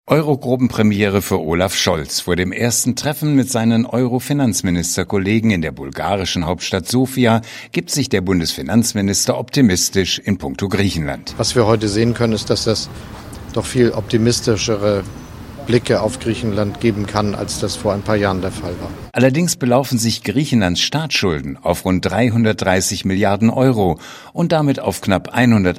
Eurogruppenpremiere für Olaf Scholz. Vor dem ersten Treffen mit seinen Euro-Finanzministerkollegen in der bulgarischen Hauptstadt Sofia gibt sich der Bundesfinanzminister optimistisch in puncto Griechenland. Was wir heute sehen können, ist, dass das doch viel optimistischere Blicke auf Griechenland geben kann, als das vor ein paar Jahren der Fall war. Allerdings belaufen sich Griechenlands Staatsschulden auf rund 330 Milliarden Euro und damit auf knapp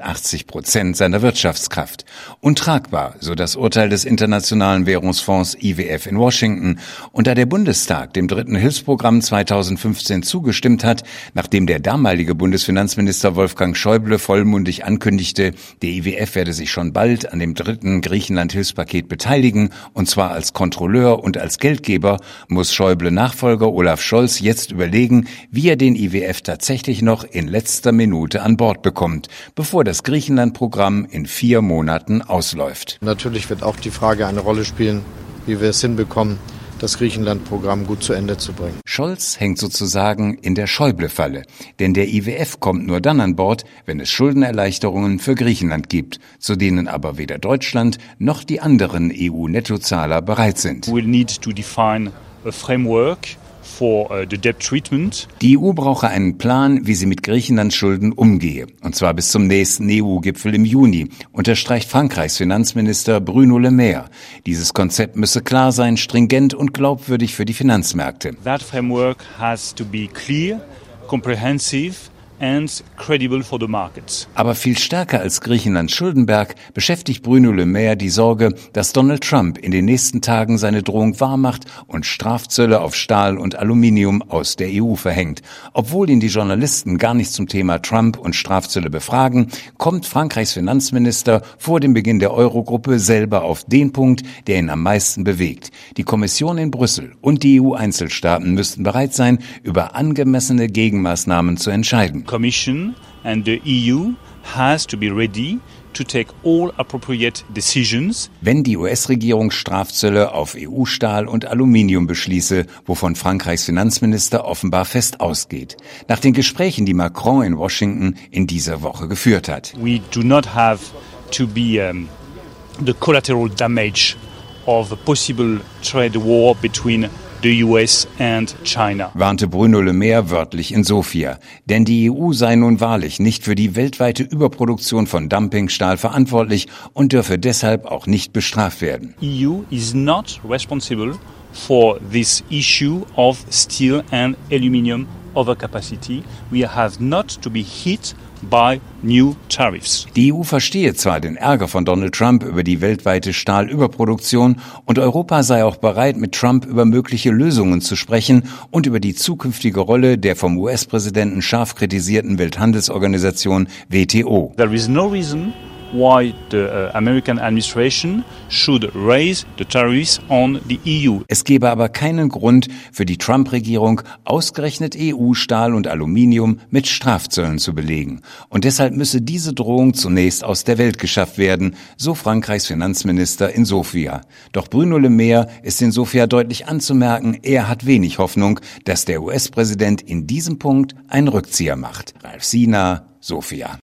180% seiner Wirtschaftskraft. Untragbar, so das Urteil des Internationalen Währungsfonds IWF in Washington. Und da der Bundestag dem dritten Hilfsprogramm 2015 zugestimmt hat, nachdem der damalige Bundesfinanzminister Wolfgang Schäuble vollmundig ankündigte, der IWF werde sich schon bald an dem dritten Griechenland-Hilfspaket beteiligen, und zwar als Kontrolleur und als Geldgeber, muss Schäuble-Nachfolger Olaf Scholz jetzt überlegen, wie er den IWF tatsächlich noch in letzter Minute an Bord bekommt, bevor das Griechenland-Programm in 4 Monaten ausläuft. Natürlich wird auch die Frage eine Rolle spielen, wie wir es hinbekommen, das Griechenland-Programm gut zu Ende zu bringen. Scholz hängt sozusagen in der Schäuble-Falle, denn der IWF kommt nur dann an Bord, wenn es Schuldenerleichterungen für Griechenland gibt, zu denen aber weder Deutschland noch die anderen EU-Nettozahler bereit sind. We'll need to define a framework for the debt treatment. Die EU brauche einen Plan, wie sie mit Griechenlands Schulden umgehe, und zwar bis zum nächsten EU-Gipfel im Juni, unterstreicht Frankreichs Finanzminister Bruno Le Maire. Dieses Konzept müsse klar sein, stringent und glaubwürdig für die Finanzmärkte. That framework has to be clear, comprehensive and credible for the markets. Aber viel stärker als Griechenlands Schuldenberg beschäftigt Bruno Le Maire die Sorge, dass Donald Trump in den nächsten Tagen seine Drohung wahrmacht und Strafzölle auf Stahl und Aluminium aus der EU verhängt. Obwohl ihn die Journalisten gar nicht zum Thema Trump und Strafzölle befragen, kommt Frankreichs Finanzminister vor dem Beginn der Eurogruppe selber auf den Punkt, der ihn am meisten bewegt. Die Kommission in Brüssel und die EU-Einzelstaaten müssten bereit sein, über angemessene Gegenmaßnahmen zu entscheiden. Commission and the EU has to be ready to take all appropriate decisions. Wenn die US-Regierung Strafzölle auf EU-Stahl und Aluminium beschließe, wovon Frankreichs Finanzminister offenbar fest ausgeht. Nach den Gesprächen, die Macron in Washington in dieser Woche geführt hat. We do not have to be the collateral damage of a possible trade war between the US and China. Warnte Bruno Le Maire wörtlich in Sofia. Denn die EU sei nun wahrlich nicht für die weltweite Überproduktion von Dumpingstahl verantwortlich und dürfe deshalb auch nicht bestraft werden. EU is not responsible for this issue of steel and aluminium overcapacity. We have not to be hit by new tariffs. Die EU verstehe zwar den Ärger von Donald Trump über die weltweite Stahlüberproduktion und Europa sei auch bereit, mit Trump über mögliche Lösungen zu sprechen und über die zukünftige Rolle der vom US-Präsidenten scharf kritisierten Welthandelsorganisation WTO. There is no reason why the American administration should raise the tariffs on the EU. Es gebe aber keinen Grund für die Trump-Regierung, ausgerechnet EU-Stahl und Aluminium mit Strafzöllen zu belegen. Und deshalb müsse diese Drohung zunächst aus der Welt geschafft werden, so Frankreichs Finanzminister in Sofia. Doch Bruno Le Maire ist in Sofia deutlich anzumerken, er hat wenig Hoffnung, dass der US-Präsident in diesem Punkt einen Rückzieher macht. Ralf Siener, Sofia.